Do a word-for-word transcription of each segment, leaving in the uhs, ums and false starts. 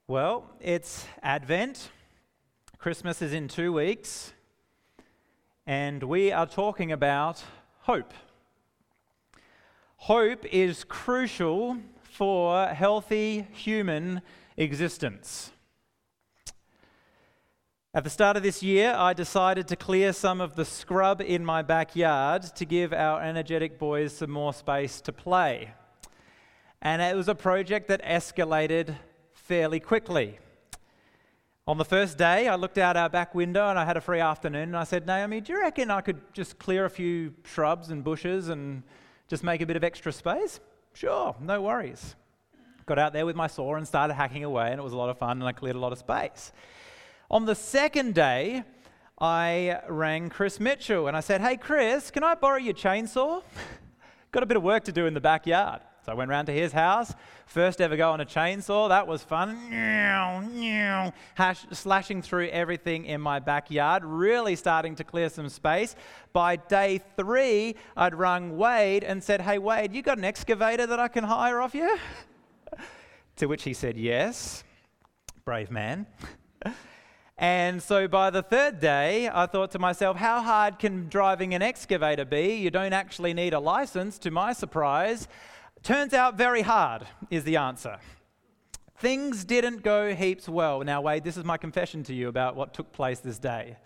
Well, it's Advent. Christmas is in two weeks. And we are talking about hope. Hope is crucial for healthy human existence. At the start of this year, I decided to clear some of the scrub in my backyard to give our energetic boys some more space to play. And it was a project that escalated fairly quickly. On the first day, I looked out our back window and I had a free afternoon and I said, Naomi, do you reckon I could just clear a few shrubs and bushes and just make a bit of extra space? Sure, no worries. Got out there with my saw and started hacking away, and it was a lot of fun and I cleared a lot of space. On the second day, I rang Chris Mitchell and I said, hey Chris, can I borrow your chainsaw? Got a bit of work to do in the backyard. So I went round to his house, first ever go on a chainsaw, that was fun. Hash, slashing through everything in my backyard, really starting to clear some space. By day three, I'd rung Wade and said, hey Wade, you got an excavator that I can hire off you? To which he said, yes. Brave man. And so by the third day, I thought to myself, how hard can driving an excavator be? You don't actually need a license, to my surprise. Turns out very hard is the answer. Things didn't go heaps well. Now, Wade, this is my confession to you about what took place this day.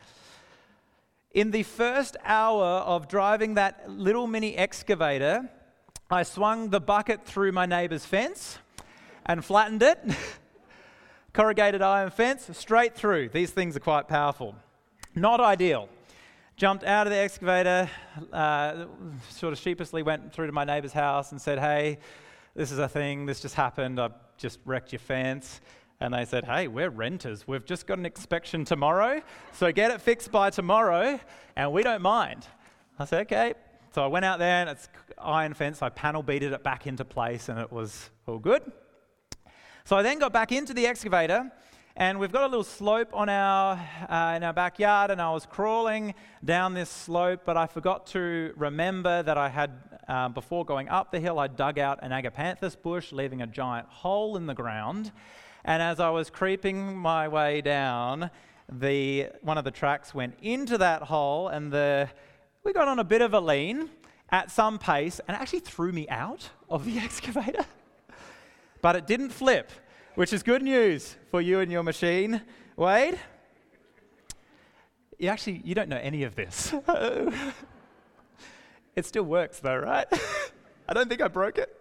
In the first hour of driving that little mini excavator, I swung the bucket through my neighbour's fence and flattened it. Corrugated iron fence, straight through. These things are quite powerful. Not ideal. Jumped out of the excavator, uh, sort of sheepishly went through to my neighbour's house and said, hey, this is a thing, this just happened, I've just wrecked your fence. And they said, hey, we're renters, we've just got an inspection tomorrow, so get it fixed by tomorrow, and we don't mind. I said, okay. So I went out there, and it's iron fence, I panel beated it back into place, and it was all good. So I then got back into the excavator, and we've got a little slope on our uh, in our backyard, and I was crawling down this slope, but I forgot to remember that I had, uh, before going up the hill, I dug out an agapanthus bush, leaving a giant hole in the ground. And as I was creeping my way down, the one of the tracks went into that hole, and the we got on a bit of a lean at some pace, and it actually threw me out of the excavator. But it didn't flip, which is good news for you and your machine. Wade, you actually, you don't know any of this. It still works though, right? I don't think I broke it.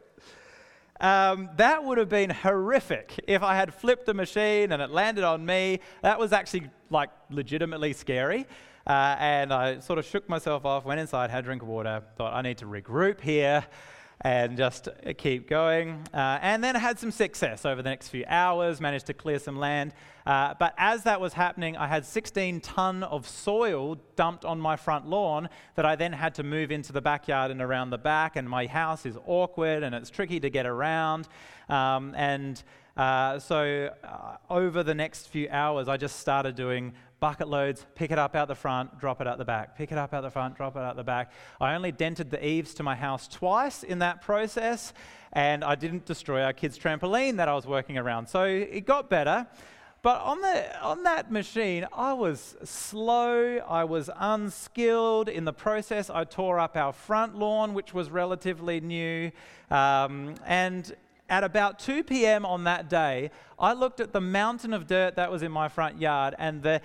Um, that would have been horrific if I had flipped the machine and it landed on me. That was actually like legitimately scary. Uh, and I sort of shook myself off, went inside, had a drink of water, thought I need to regroup here and just keep going. Uh, and then I had some success over the next few hours, managed to clear some land. Uh, but as that was happening, I had sixteen tonne of soil dumped on my front lawn that I then had to move into the backyard and around the back. And my house is awkward and it's tricky to get around. Um, and uh, so uh, over the next few hours, I just started doing bucket loads, pick it up out the front, drop it out the back, pick it up out the front, drop it out the back. I only dented the eaves to my house twice in that process, and I didn't destroy our kids' trampoline that I was working around. So it got better. But on the on that machine, I was slow, I was unskilled. In the process, I tore up our front lawn, which was relatively new, um, and at about two p.m. on that day, I looked at the mountain of dirt that was in my front yard and the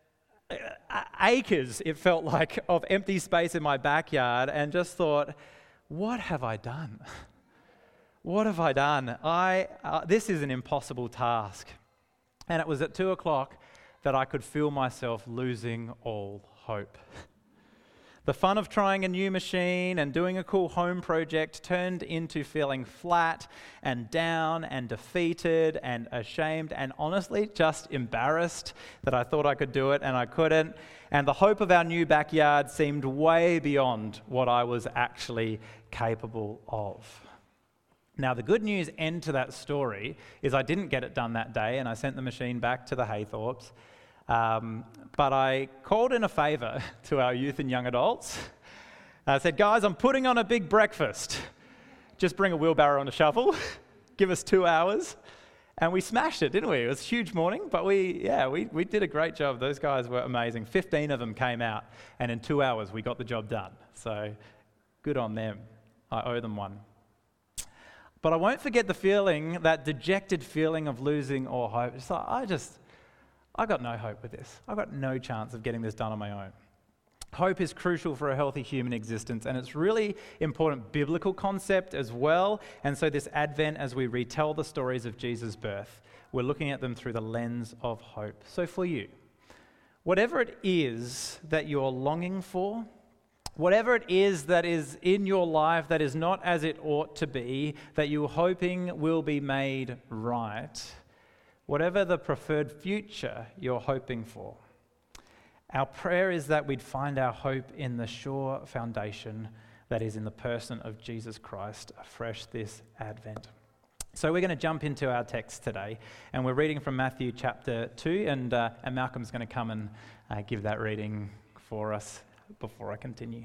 acres, it felt like, of empty space in my backyard, and just thought, what have I done? What have I done? I uh, this is an impossible task. And it was at two o'clock that I could feel myself losing all hope. The fun of trying a new machine and doing a cool home project turned into feeling flat and down and defeated and ashamed and honestly just embarrassed that I thought I could do it and I couldn't. And the hope of our new backyard seemed way beyond what I was actually capable of. Now, the good news end to that story is I didn't get it done that day, and I sent the machine back to the Haythorpes. Um, but I called in a favour to our youth and young adults. I said, guys, I'm putting on a big breakfast. Just bring a wheelbarrow and a shovel. Give us two hours, And we smashed it, didn't we? It was a huge morning, but we, yeah, we, we did a great job. Those guys were amazing. fifteen of them came out, and in two hours we got the job done. So good on them. I owe them one. But I won't forget the feeling, that dejected feeling of losing all hope. It's like, I just, I got no hope with this. I got no chance of getting this done on my own. Hope is crucial for a healthy human existence, and it's really important biblical concept as well. And so this Advent, as we retell the stories of Jesus' birth, we're looking at them through the lens of hope. So for you, whatever it is that you're longing for, whatever it is that is in your life that is not as it ought to be, that you're hoping will be made right, whatever the preferred future you're hoping for, our prayer is that we'd find our hope in the sure foundation that is in the person of Jesus Christ afresh this Advent. So we're going to jump into our text today, and we're reading from Matthew chapter two, and, uh, and Malcolm's going to come and uh, give that reading for us before I continue.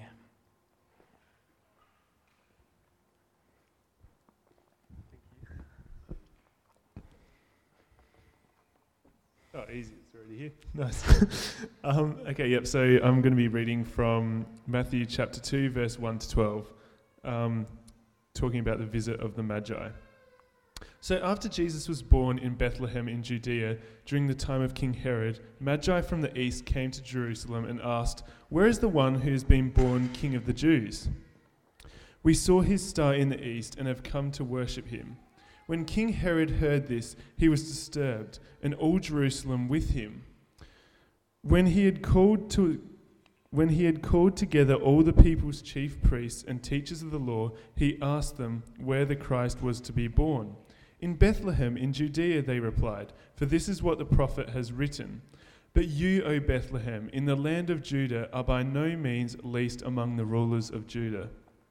Oh, easy. It's already here. Nice. um, okay, yep. So I'm going to be reading from Matthew chapter two, verse one to twelve, um, talking about the visit of the Magi. So after Jesus was born in Bethlehem in Judea, during the time of King Herod, Magi from the east came to Jerusalem and asked, "Where is the one who has been born King of the Jews? We saw his star in the east and have come to worship him." When King Herod heard this, he was disturbed, and all Jerusalem with him. When he had called to, when he had called together all the people's chief priests and teachers of the law, he asked them where the Christ was to be born. "In Bethlehem in Judea," they replied, "for this is what the prophet has written. But you, O Bethlehem, in the land of Judah, are by no means least among the rulers of Judah.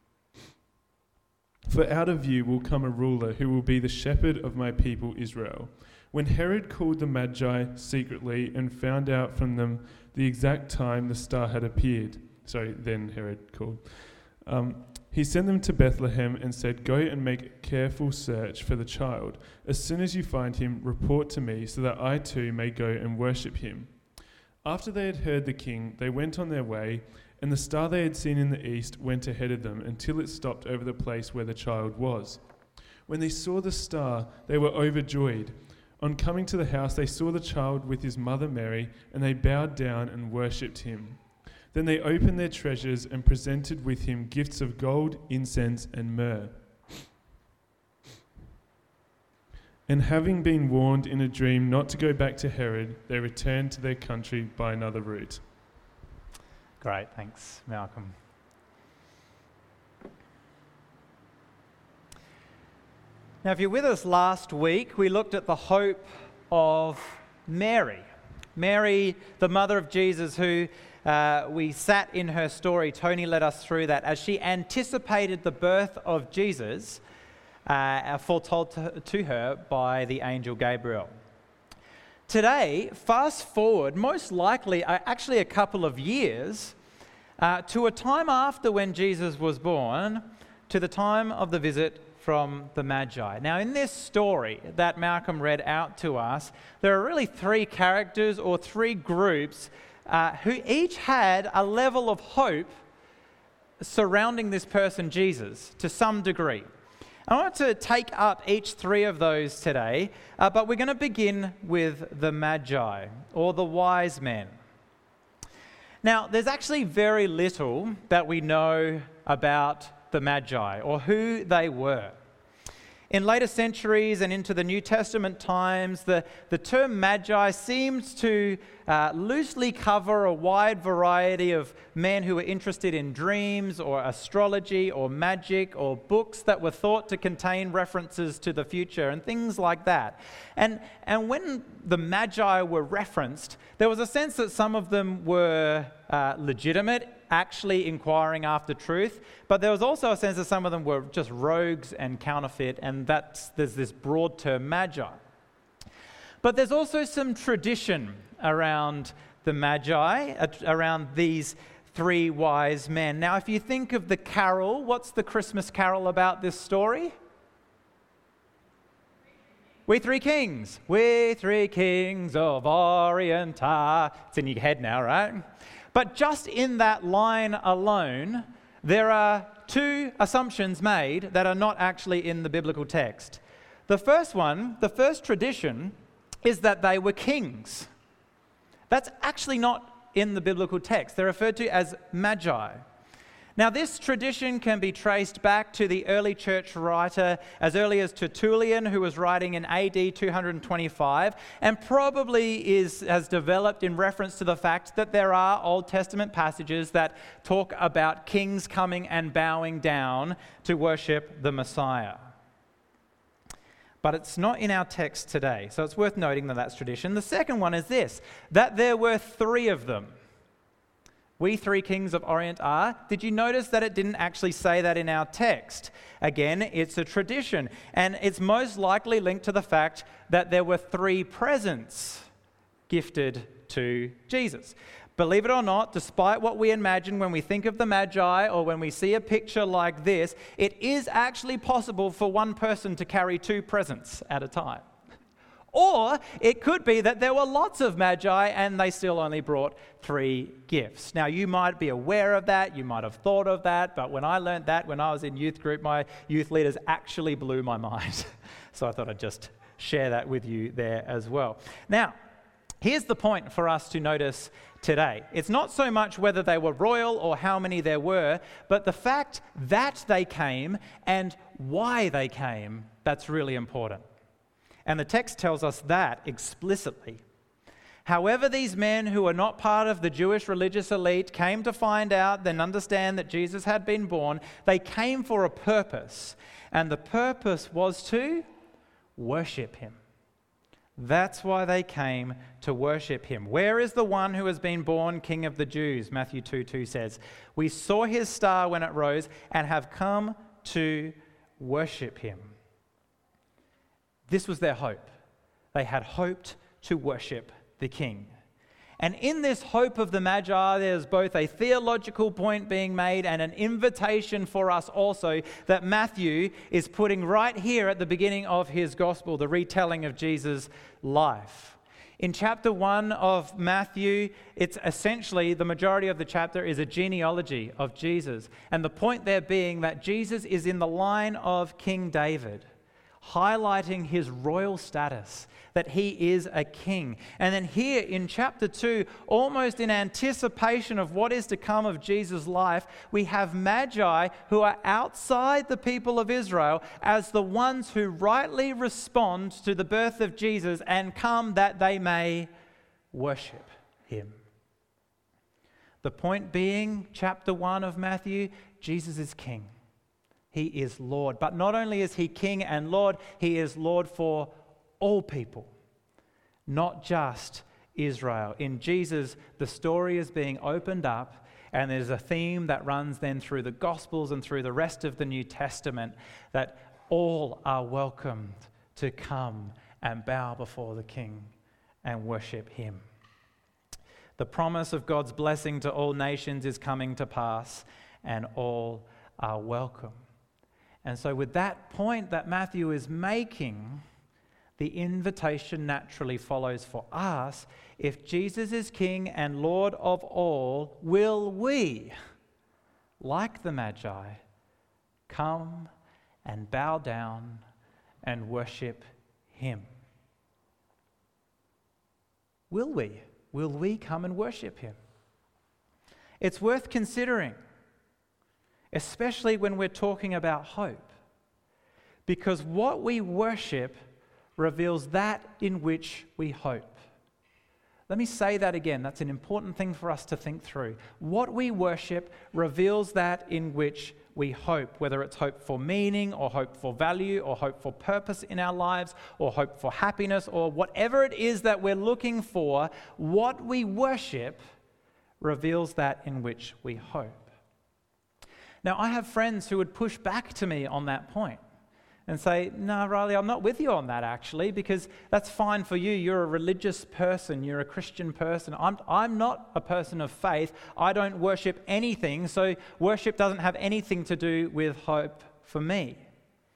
For out of you will come a ruler who will be the shepherd of my people Israel." When Herod called the Magi secretly and found out from them the exact time the star had appeared, sorry, then Herod called, um, he sent them to Bethlehem and said, "Go and make a careful search for the child. As soon as you find him, report to me so that I too may go and worship him." After they had heard the king, they went on their way, and the star they had seen in the east went ahead of them until it stopped over the place where the child was. When they saw the star, they were overjoyed. On coming to the house, they saw the child with his mother Mary, and they bowed down and worshipped him. Then they opened their treasures and presented with him gifts of gold, incense, and myrrh. And having been warned in a dream not to go back to Herod, they returned to their country by another route. Great, thanks, Malcolm. Now, if you're with us last week, we looked at the hope of Mary. Mary, the mother of Jesus, who uh, we sat in her story. Tony led us through that as she anticipated the birth of Jesus, uh, foretold to, to her by the angel Gabriel. Today, fast forward, most likely uh, actually a couple of years, uh, to a time after when Jesus was born, to the time of the visit from the Magi. Now, in this story that Malcolm read out to us, there are really three characters or three groups uh, who each had a level of hope surrounding this person, Jesus, to some degree. I want to take up each three of those today, uh, but we're going to begin with the Magi, or the wise men. Now, there's actually very little that we know about the Magi, or who they were. In later centuries and into the New Testament times, the, the term Magi seems to uh, loosely cover a wide variety of men who were interested in dreams or astrology or magic or books that were thought to contain references to the future and things like that. And, and when the Magi were referenced, there was a sense that some of them were uh, legitimate, actually inquiring after truth, but there was also a sense that some of them were just rogues and counterfeit, and that's, there's this broad term Magi. But there's also some tradition around the Magi, around these three wise men. Now, if you think of the carol, what's the Christmas carol about this story? We three kings, we three kings of Orient are. It's in your head now, right? But just in that line alone, there are two assumptions made that are not actually in the biblical text. The first one, the first tradition, is that they were kings. That's actually not in the biblical text. They're referred to as magi. Now, this tradition can be traced back to the early church writer as early as Tertullian, who was writing in A D two twenty-five, and probably is, has developed in reference to the fact that there are Old Testament passages that talk about kings coming and bowing down to worship the Messiah. But it's not in our text today, so it's worth noting that that's tradition. The second one is this, that there were three of them. We three kings of Orient are. Did you notice that it didn't actually say that in our text? Again, it's a tradition, and it's most likely linked to the fact that there were three presents gifted to Jesus. Believe it or not, despite what we imagine when we think of the Magi or when we see a picture like this, it is actually possible for one person to carry two presents at a time. Or it could be that there were lots of magi and they still only brought three gifts. Now, you might be aware of that, you might have thought of that, but when I learned that when I was in youth group, my youth leaders actually blew my mind. So I thought I'd just share that with you there as well. Now, here's the point for us to notice today. It's not so much whether they were royal or how many there were, but the fact that they came and why they came, that's really important. And the text tells us that explicitly. However, these men who were not part of the Jewish religious elite came to find out and understand that Jesus had been born, they came for a purpose. And the purpose was to worship him. That's why they came, to worship him. Where is the one who has been born King of the Jews? Matthew two two says, we saw his star when it rose and have come to worship him. This was their hope. They had hoped to worship the King. And in this hope of the Magi, there's both a theological point being made and an invitation for us also that Matthew is putting right here at the beginning of his gospel, the retelling of Jesus' life. In chapter one of Matthew, it's essentially, the majority of the chapter is a genealogy of Jesus. And the point there being that Jesus is in the line of King David, highlighting his royal status, that he is a king. And then here in chapter two, almost in anticipation of what is to come of Jesus' life, we have magi who are outside the people of Israel as the ones who rightly respond to the birth of Jesus and come that they may worship him. The point being, chapter one of Matthew, Jesus is king. He is Lord. But not only is he King and Lord, he is Lord for all people, not just Israel. In Jesus, the story is being opened up, and there's a theme that runs then through the Gospels and through the rest of the New Testament, that all are welcomed to come and bow before the King and worship him. The promise of God's blessing to all nations is coming to pass, and all are welcome. And so with that point that Matthew is making, the invitation naturally follows for us. If Jesus is King and Lord of all, will we, like the Magi, come and bow down and worship him? Will we? Will we come and worship him? It's worth considering, especially when we're talking about hope, because what we worship reveals that in which we hope. Let me say that again. That's an important thing for us to think through. What we worship reveals that in which we hope, whether it's hope for meaning or hope for value or hope for purpose in our lives or hope for happiness or whatever it is that we're looking for. What we worship reveals that in which we hope. Now, I have friends who would push back to me on that point and say, no, Riley, I'm not with you on that actually, because that's fine for you. You're a religious person. You're a Christian person. I'm, I'm not a person of faith. I don't worship anything, so worship doesn't have anything to do with hope for me.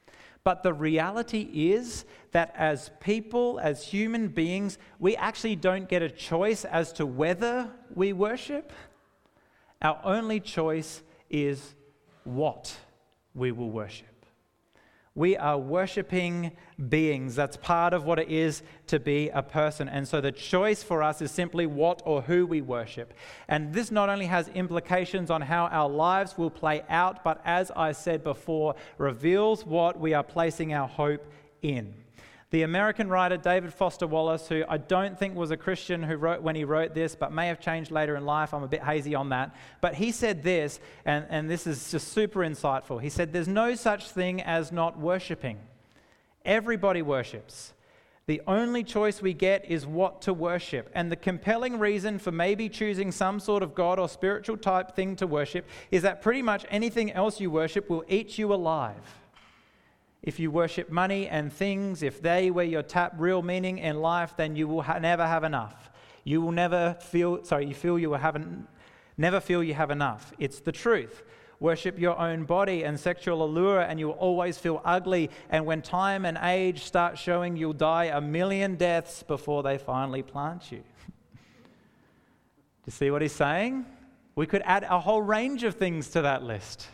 But the reality is that as people, as human beings, we actually don't get a choice as to whether we worship. Our only choice is what we will worship. We are worshiping beings. That's part of what it is to be a person. And so the choice for us is simply what or who we worship. And this not only has implications on how our lives will play out, but as I said before, reveals what we are placing our hope in. The American writer David Foster Wallace, who I don't think was a Christian who wrote when he wrote this, but may have changed later in life. I'm a bit hazy on that. But he said this, and, and this is just super insightful. He said, "There's no such thing as not worshiping. Everybody worships. The only choice we get is what to worship. And the compelling reason for maybe choosing some sort of God or spiritual type thing to worship is that pretty much anything else you worship will eat you alive. If you worship money and things, if they were your tap real meaning in life, then you will ha- never have enough. You will never feel, sorry, you feel you will have, en- never feel you have enough. It's the truth. Worship your own body and sexual allure and you will always feel ugly. And when time and age start showing, you'll die a million deaths before they finally plant you." Do you see what he's saying? We could add a whole range of things to that list.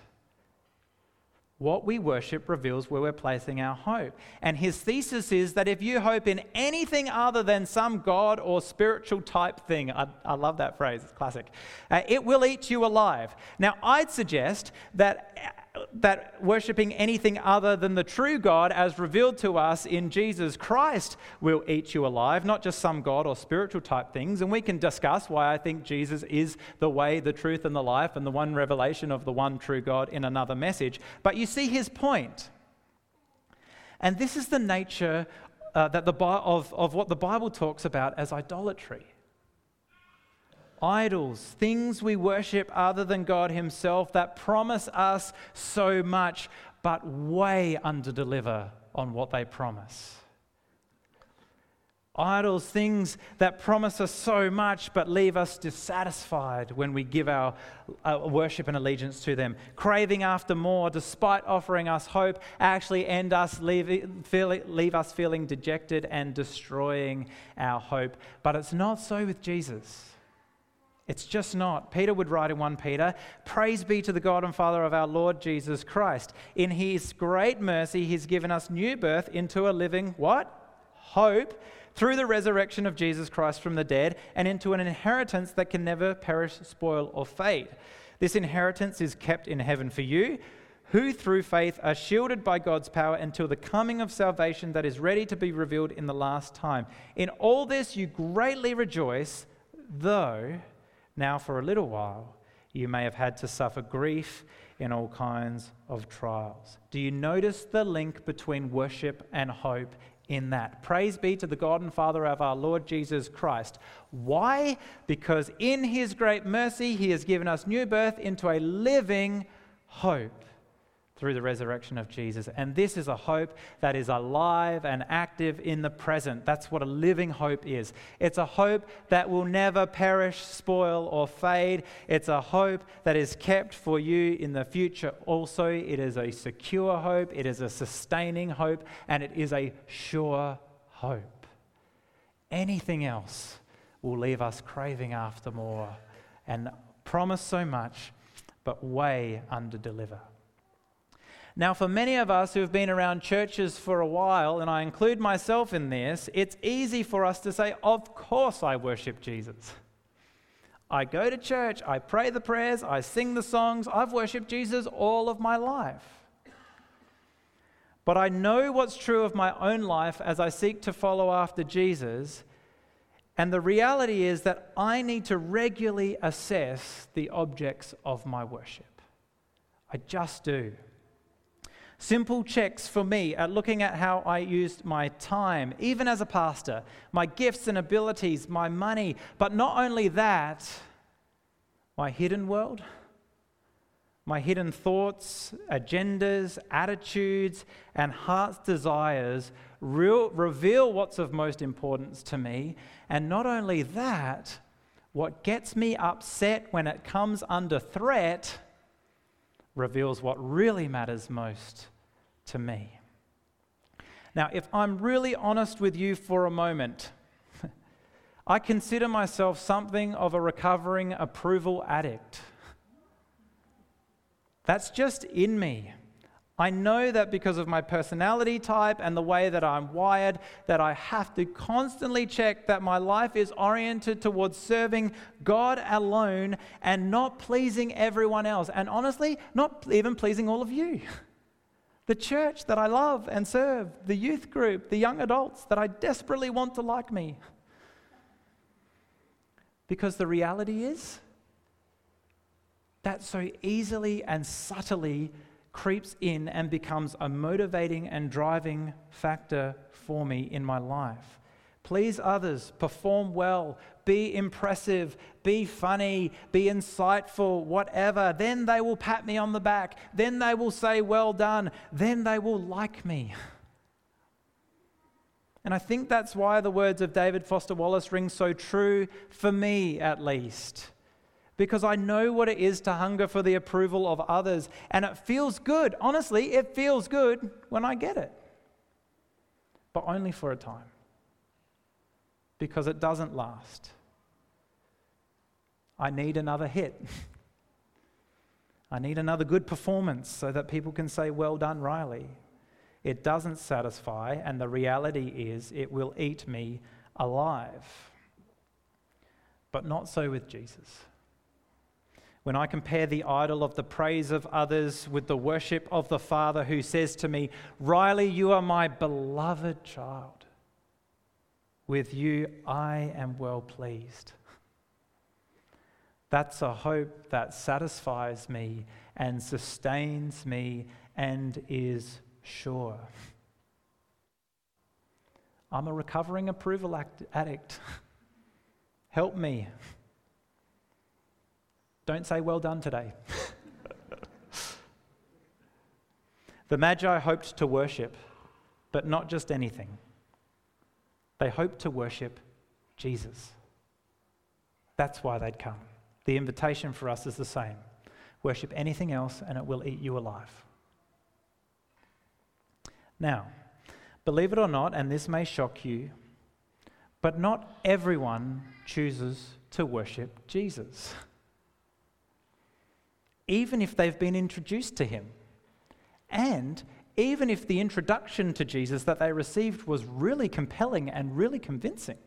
What we worship reveals where we're placing our hope. And his thesis is that if you hope in anything other than some God or spiritual type thing, I, I love that phrase, it's classic, uh, it will eat you alive. Now, I'd suggest that that worshiping anything other than the true God as revealed to us in Jesus Christ will eat you alive, not just some God or spiritual type things. And we can discuss why I think Jesus is the way, the truth, and the life, and the one revelation of the one true God in another message. But you see his point. And this is the nature uh, that the of, of what the Bible talks about as idolatry. Idols, things we worship other than God himself that promise us so much, but way underdeliver on what they promise. Idols, things that promise us so much, but leave us dissatisfied when we give our uh, worship and allegiance to them. Craving after more, despite offering us hope, actually end us leave, feel, leave us feeling dejected and destroying our hope. But it's not so with Jesus. It's just not. Peter would write in First Peter, "Praise be to the God and Father of our Lord Jesus Christ. In his great mercy, he's given us new birth into a living," what? "Hope through the resurrection of Jesus Christ from the dead and into an inheritance that can never perish, spoil, or fade. This inheritance is kept in heaven for you, who through faith are shielded by God's power until the coming of salvation that is ready to be revealed in the last time. In all this you greatly rejoice, though now for a little while you may have had to suffer grief in all kinds of trials." Do you notice the link between worship and hope in that? Praise be to the God and Father of our Lord Jesus Christ. Why? Because in his great mercy he has given us new birth into a living hope through the resurrection of Jesus. And this is a hope that is alive and active in the present. That's what a living hope is. It's a hope that will never perish, spoil, or fade. It's a hope that is kept for you in the future also. It is a secure hope. It is a sustaining hope. And it is a sure hope. Anything else will leave us craving after more and promise so much, but way under-deliver. Now, for many of us who have been around churches for a while, and I include myself in this, it's easy for us to say, of course I worship Jesus. I go to church, I pray the prayers, I sing the songs, I've worshipped Jesus all of my life. But I know what's true of my own life as I seek to follow after Jesus, and the reality is that I need to regularly assess the objects of my worship. I just do. Simple checks for me at looking at how I used my time, even as a pastor, my gifts and abilities, my money, but not only that, my hidden world, my hidden thoughts, agendas, attitudes, and heart's desires real, reveal what's of most importance to me. And not only that, what gets me upset when it comes under threat reveals what really matters most to me. Now, if I'm really honest with you for a moment, I consider myself something of a recovering approval addict. That's just in me. I know that because of my personality type and the way that I'm wired, that I have to constantly check that my life is oriented towards serving God alone and not pleasing everyone else. And honestly, not even pleasing all of you. The church that I love and serve, the youth group, the young adults that I desperately want to like me. Because the reality is that so easily and subtly creeps in and becomes a motivating and driving factor for me in my life. Please others, perform well, be impressive, be funny, be insightful, whatever. Then they will pat me on the back. Then they will say, well done. Then they will like me. And I think that's why the words of David Foster Wallace ring so true, for me at least. Because I know what it is to hunger for the approval of others. And it feels good. Honestly, it feels good when I get it. But only for a time. Because it doesn't last. I need another hit. I need another good performance so that people can say, well done, Riley. It doesn't satisfy, and the reality is it will eat me alive. But not so with Jesus. When I compare the idol of the praise of others with the worship of the Father who says to me, Riley, you are my beloved child. With you, I am well pleased. That's a hope that satisfies me and sustains me and is sure. I'm a recovering approval addict. Help me. Don't say well done today. The Magi hoped to worship, but not just anything. They hoped to worship Jesus. That's why they'd come. The invitation for us is the same. Worship anything else and it will eat you alive. Now, believe it or not, and this may shock you, but not everyone chooses to worship Jesus. Even if they've been introduced to him. And even if the introduction to Jesus that they received was really compelling and really convincing.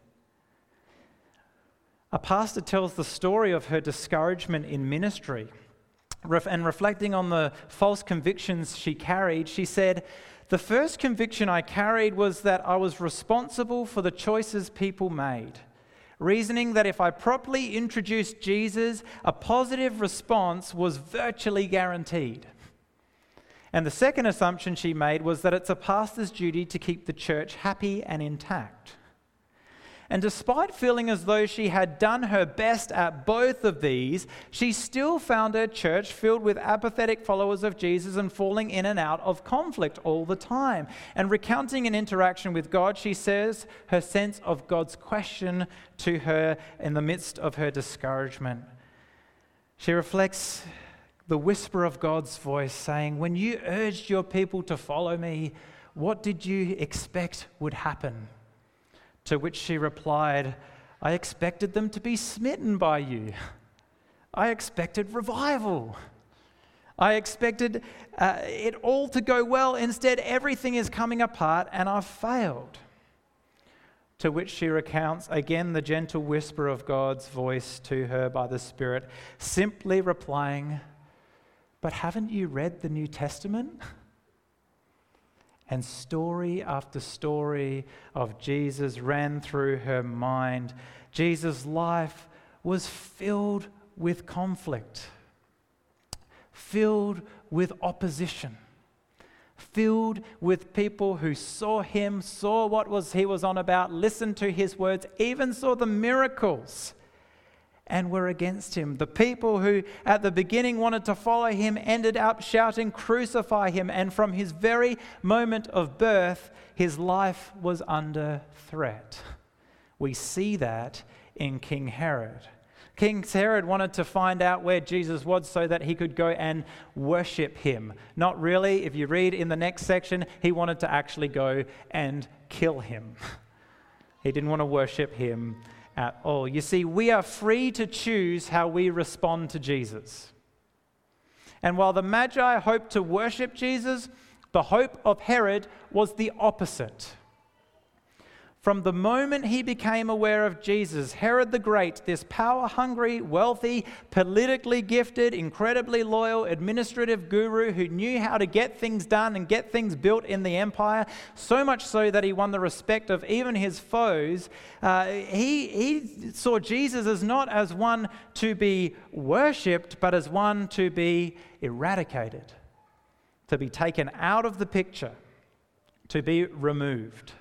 A pastor tells the story of her discouragement in ministry. And reflecting on the false convictions she carried, she said, the first conviction I carried was that I was responsible for the choices people made. Reasoning that if I properly introduced Jesus, a positive response was virtually guaranteed. And the second assumption she made was that it's a pastor's duty to keep the church happy and intact. And despite feeling as though she had done her best at both of these, she still found her church filled with apathetic followers of Jesus and falling in and out of conflict all the time. And recounting an interaction with God, she says her sense of God's question to her in the midst of her discouragement. She reflects the whisper of God's voice saying, when you urged your people to follow me, what did you expect would happen? To which she replied, I expected them to be smitten by you. I expected revival. I expected uh, it all to go well. Instead, everything is coming apart and I've failed. To which she recounts again the gentle whisper of God's voice to her by the Spirit, simply replying, but haven't you read the New Testament? And story after story of Jesus ran through her mind. Jesus' life was filled with conflict, filled with opposition, filled with people who saw him, saw what was he was on about, listened to his words, even saw the miracles, and were against him. The people who at the beginning wanted to follow him ended up shouting, crucify him. And from his very moment of birth, his life was under threat. We see that in King Herod. King Herod wanted to find out where Jesus was so that he could go and worship him. Not really. If you read in the next section, he wanted to actually go and kill him. He didn't want to worship him at all. You see, we are free to choose how we respond to Jesus. And while the Magi hoped to worship Jesus, the hope of Herod was the opposite. From the moment he became aware of Jesus, Herod the Great, this power-hungry, wealthy, politically gifted, incredibly loyal administrative guru who knew how to get things done and get things built in the empire, so much so that he won the respect of even his foes, uh, he, he saw Jesus as not as one to be worshipped, but as one to be eradicated, to be taken out of the picture, to be removed.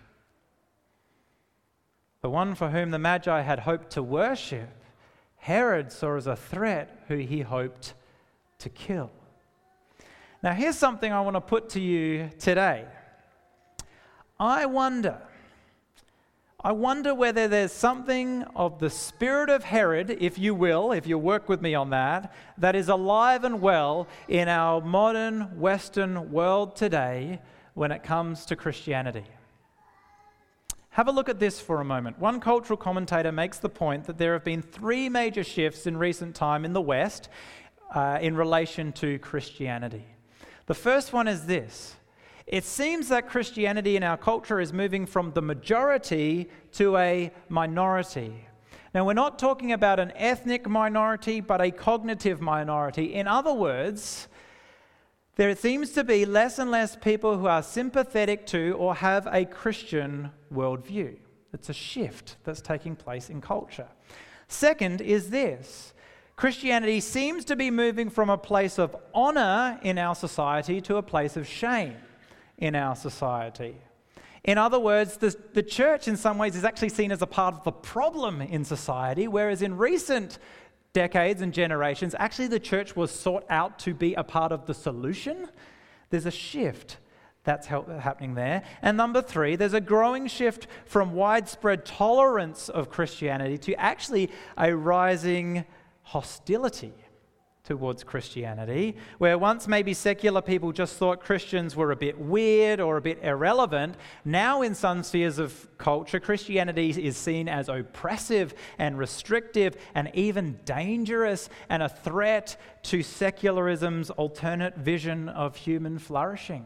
The one for whom the Magi had hoped to worship, Herod saw as a threat who he hoped to kill. Now, here's something I want to put to you today. I wonder, I wonder whether there's something of the spirit of Herod, if you will, if you work with me on that, that is alive and well in our modern Western world today when it comes to Christianity. Have a look at this for a moment. One cultural commentator makes the point that there have been three major shifts in recent time in the West uh, in relation to Christianity. The first one is this. It seems that Christianity in our culture is moving from the majority to a minority. Now, we're not talking about an ethnic minority, but a cognitive minority. In other words, there seems to be less and less people who are sympathetic to or have a Christian worldview. It's a shift that's taking place in culture. Second is this. Christianity seems to be moving from a place of honor in our society to a place of shame in our society. In other words, the, the church in some ways is actually seen as a part of the problem in society, whereas in recent decades and generations, actually the church was sought out to be a part of the solution. There's a shift that's happening there. And number three, there's a growing shift from widespread tolerance of Christianity to actually a rising hostility towards Christianity, where once maybe secular people just thought Christians were a bit weird or a bit irrelevant. Now in some spheres of culture, Christianity is seen as oppressive and restrictive and even dangerous and a threat to secularism's alternate vision of human flourishing.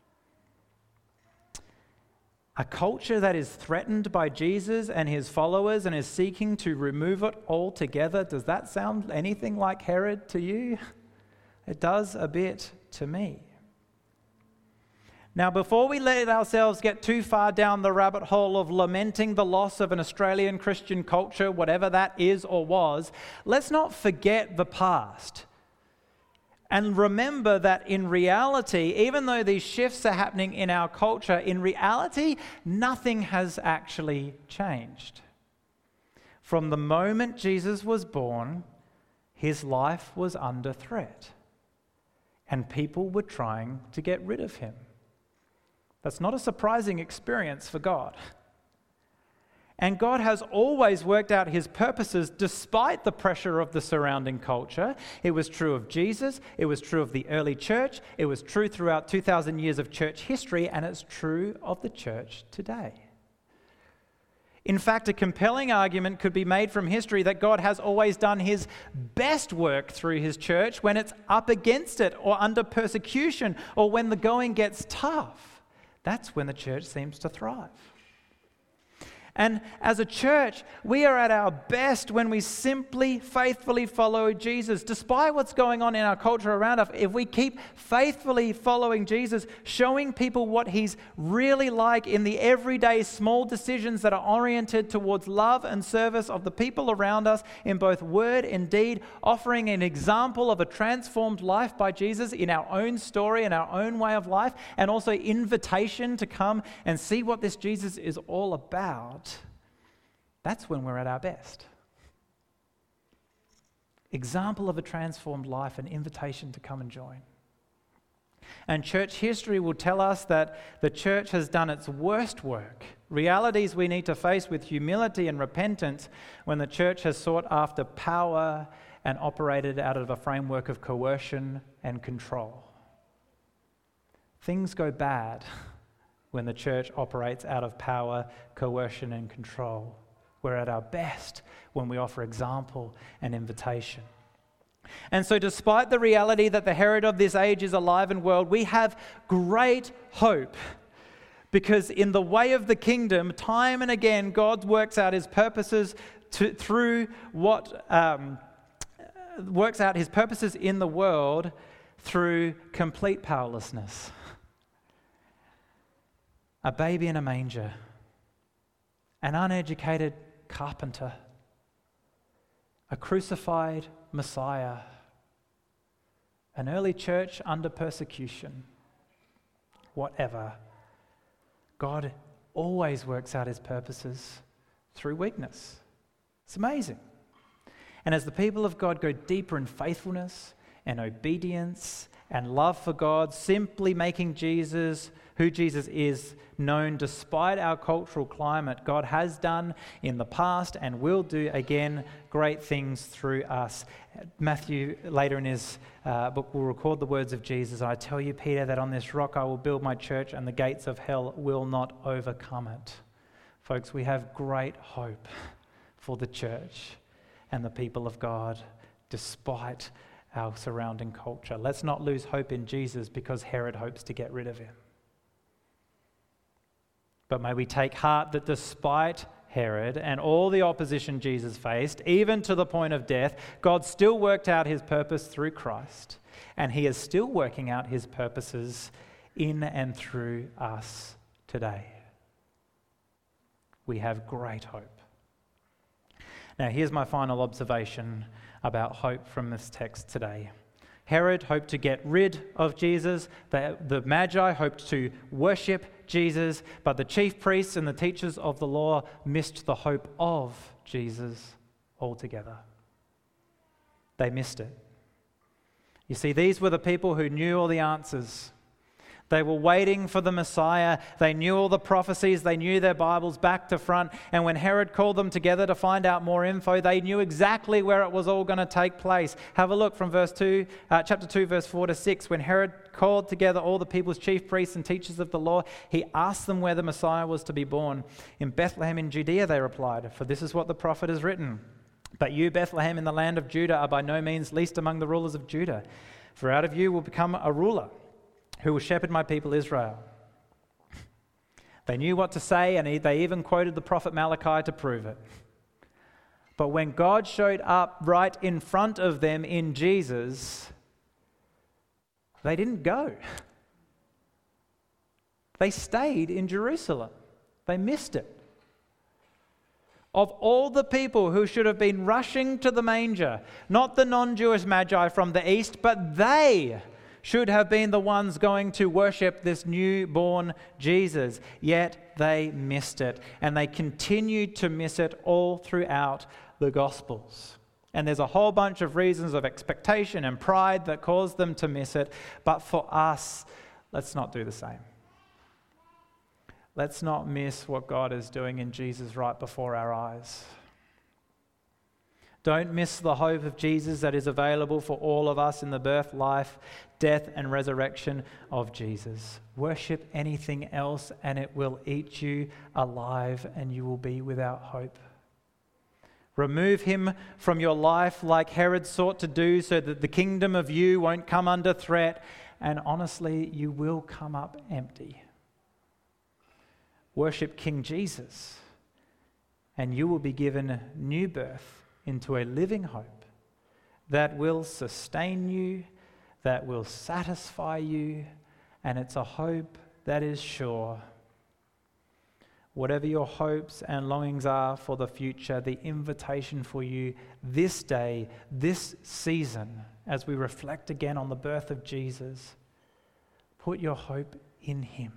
A culture that is threatened by Jesus and his followers and is seeking to remove it altogether. Does that sound anything like Herod to you? It does a bit to me. Now, before we let ourselves get too far down the rabbit hole of lamenting the loss of an Australian Christian culture, whatever that is or was, let's not forget the past. And remember that in reality, even though these shifts are happening in our culture, in reality, nothing has actually changed. From the moment Jesus was born, his life was under threat, and people were trying to get rid of him. That's not a surprising experience for God. And God has always worked out his purposes despite the pressure of the surrounding culture. It was true of Jesus, it was true of the early church, it was true throughout two thousand years of church history, and it's true of the church today. In fact, a compelling argument could be made from history that God has always done his best work through his church when it's up against it or under persecution or when the going gets tough. That's when the church seems to thrive. And as a church, we are at our best when we simply faithfully follow Jesus. Despite what's going on in our culture around us, if we keep faithfully following Jesus, showing people what he's really like in the everyday small decisions that are oriented towards love and service of the people around us in both word and deed, offering an example of a transformed life by Jesus in our own story and our own way of life, and also invitation to come and see what this Jesus is all about. That's when we're at our best. Example of a transformed life, an invitation to come and join. And church history will tell us that the church has done its worst work, realities we need to face with humility and repentance, when the church has sought after power and operated out of a framework of coercion and control. Things go bad when the church operates out of power, coercion, and control. We're at our best when we offer example and invitation. And so despite the reality that the Herod of this age is alive and well, we have great hope, because in the way of the kingdom, time and again, God works out his purposes to, through what um, works out his purposes in the world through complete powerlessness. A baby in a manger, an uneducated carpenter, a crucified Messiah, an early church under persecution, whatever. God always works out his purposes through weakness. It's amazing. And as the people of God go deeper in faithfulness and obedience and love for God, simply making Jesus, who Jesus is, known despite our cultural climate, God has done in the past and will do again great things through us. Matthew, later in his uh, book, will record the words of Jesus, "I tell you, Peter, that on this rock I will build my church, and the gates of hell will not overcome it." Folks, we have great hope for the church and the people of God, despite our surrounding culture. Let's not lose hope in Jesus because Herod hopes to get rid of him. But may we take heart that despite Herod and all the opposition Jesus faced, even to the point of death, God still worked out his purpose through Christ, and he is still working out his purposes in and through us today. We have great hope. Now, here's my final observation about hope from this text today. Herod hoped to get rid of Jesus. The, the Magi hoped to worship Jesus, but the chief priests and the teachers of the law missed the hope of Jesus altogether. They missed it. You see, these were the people who knew all the answers. They were waiting for the Messiah. They knew all the prophecies. They knew their Bibles back to front. And when Herod called them together to find out more info, they knew exactly where it was all going to take place. Have a look from verse two, uh, chapter two, verse four to six. When Herod called together all the people's chief priests and teachers of the law, he asked them where the Messiah was to be born. "In Bethlehem in Judea," they replied, "for this is what the prophet has written. But you, Bethlehem, in the land of Judah, are by no means least among the rulers of Judah. For out of you will become a ruler who will shepherd my people Israel." They knew what to say, and they even quoted the prophet Malachi to prove it. But when God showed up right in front of them in Jesus, they didn't go. They stayed in Jerusalem. They missed it. Of all the people who should have been rushing to the manger, not the non-Jewish Magi from the east, but they should have been the ones going to worship this newborn Jesus. Yet they missed it, and they continued to miss it all throughout the Gospels. And there's a whole bunch of reasons of expectation and pride that caused them to miss it. But for us, let's not do the same. Let's not miss what God is doing in Jesus right before our eyes. Don't miss the hope of Jesus that is available for all of us in the birth, life, death, and resurrection of Jesus. Worship anything else and it will eat you alive, and you will be without hope. Remove him from your life like Herod sought to do, so that the kingdom of you won't come under threat, and honestly, you will come up empty. Worship King Jesus, and you will be given new birth into a living hope that will sustain you, that will satisfy you, and it's a hope that is sure. Whatever your hopes and longings are for the future, the invitation for you this day, this season, as we reflect again on the birth of Jesus, put your hope in him.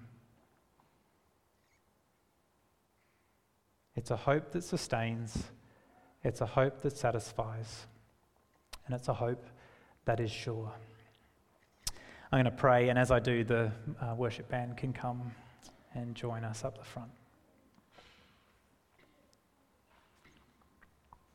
It's a hope that sustains, it's a hope that satisfies, and it's a hope that is sure. I'm going to pray, and as I do, the uh, worship band can come and join us up the front.